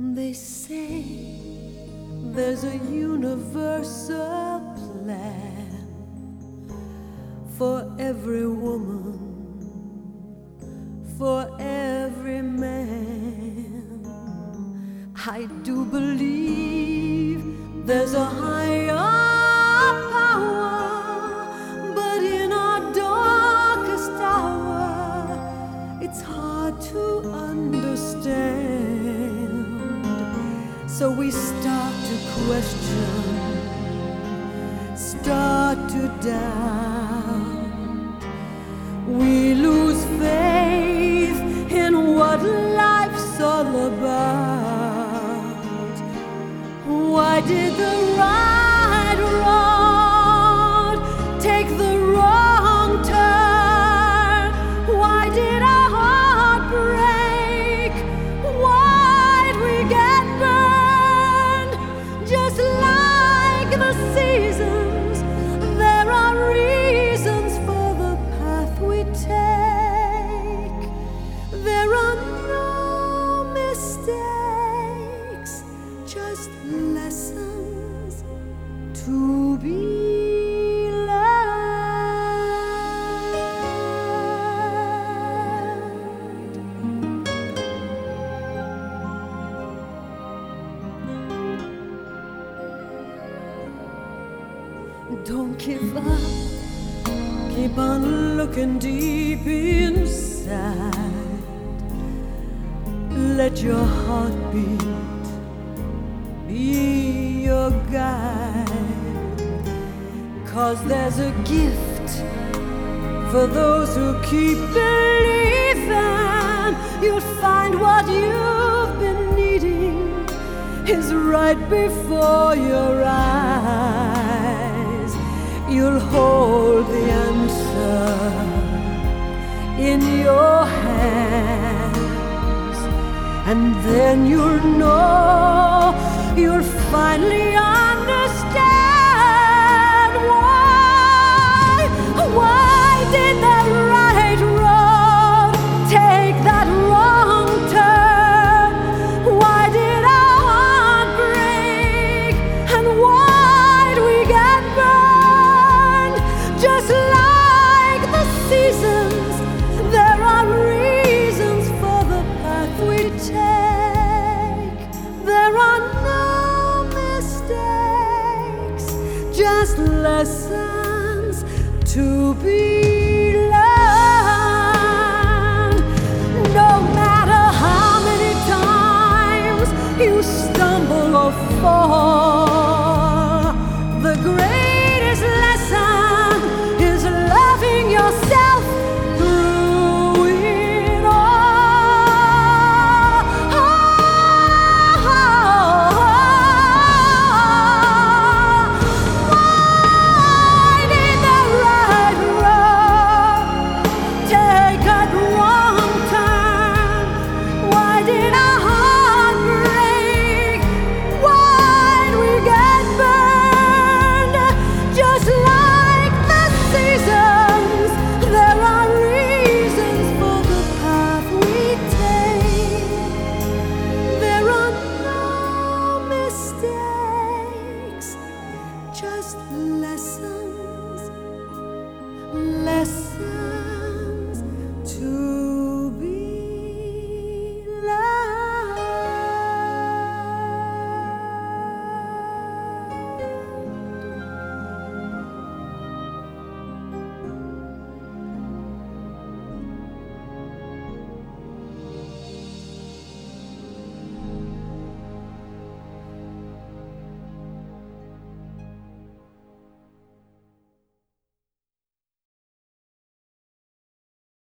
They say there's a universal plan for every woman, for every man. I do believe there's a higher power, but in our darkest hour, it's hard to understand. So we start to question, start to doubt. We lose faith in what life's all about. Why did the right road take the wrong turn? Why did our heart break? Why'd we get burned? Just like the seasons, there are reasons for the path we take. There are no mistakes, just lessons to be learned. Don't give up, keep on looking deep inside. Let your heartbeat be your guide. 'Cause there's a gift for those who keep believing. You'll find what you've been needing is right before your eyes. You'll hold the answer in your hands, and then you'll know, you'll finally understand.